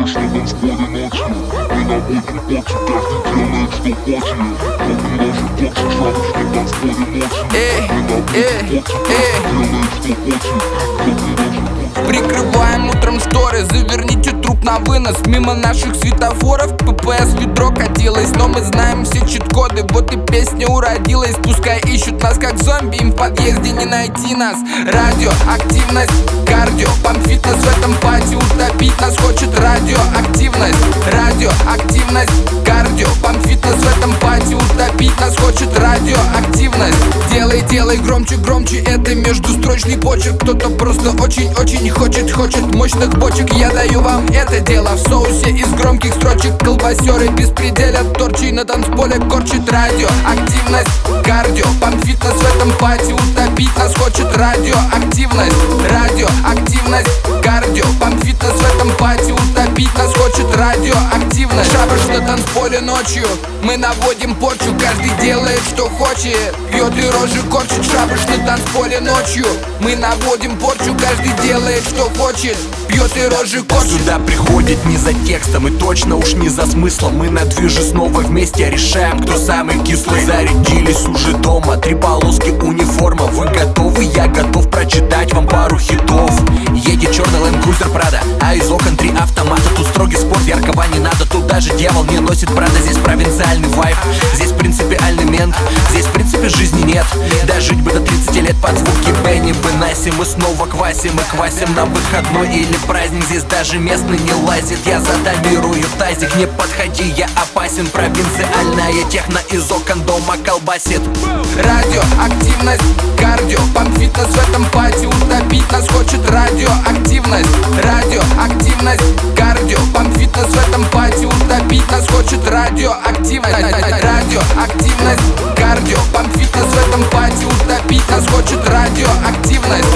делаешь на танцполе ночью? Мы наводим порчу, каждый делает, что хочет. Как ножи порчи, шаришь на танцполе ночью. Мы наводим порчу, каждый делает, что хочет. Как ножи. Прикрываем утром шторы, заверните труп на вынос. Мимо наших светофоров ППС ведро катилось. Но мы знаем все чит-коды, вот и песня уродилась. Пускай ищут нас как зомби, им в подъезде не найти нас. Радиоактивность, кардио, памфитнес в этом пати. Утопить нас хочет радиоактивность. Радиоактивность, кардио, памфитнес в этом пати. Утопить нас хочет радиоактивность. Делай, делай громче, громче, это междустрочный почерк. Кто-то просто очень-очень хочет мощных бочек. Я даю вам это дело в соусе из громких строчек. Колбасеры беспределят торчей, на танцполе корчит радиоактивность. Кардио, памфитнес в этом пати. Утопить нас хочет радиоактивность. Радиоактивность, кардио, памфитнес в этом пати. Утопить нас хочет радиоактивность. Шабаш на танцполе ночью, мы наводим порчу. Каждый делает, что хочет, пьет и рожи корчит. Шабаш на танцполе ночью, мы наводим порчу. Каждый делает, что хочет, пьет и рожи корчит. Сюда приходит не за текстом и точно уж не за смыслом. Мы на движе снова вместе решаем, кто самый кислый. Зарядились уже дома, 3 полоски униформа. Вы готовы? Я готов прочитать вам пару хитов. Едет черный Land Cruiser Prado, а из окон 3 автомата. Тут строгий спорт, яркого не надо. Тут даже дьявол не носит Prado. Здесь провинциальный вайб, здесь принципиальный мент. Здесь в принципе жизни нет, дожить бы до 30 лет под звуки Бенни Бенасси. Мы снова квасим и квасим на выходной или праздник. Здесь даже местный не лазит, я затонирую тазик. Не подходи, я опасен. Провинциальная техно из окон дома колбасит. Радиоактивность, кардио, памфитнес в этом пати. Утопить нас хочет радиоактивность. Радиоактивность, кардио, памфитнес в этом пати. Утопить нас хочет радиоактивность. Радиоактивность, кардио, памфитнес в этом пати. Утопить нас хочет радиоактивность.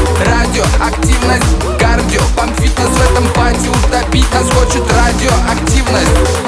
Радиоактивность, кардио, памфитнес в этом пати. Утопить нас хочет радиоактивность.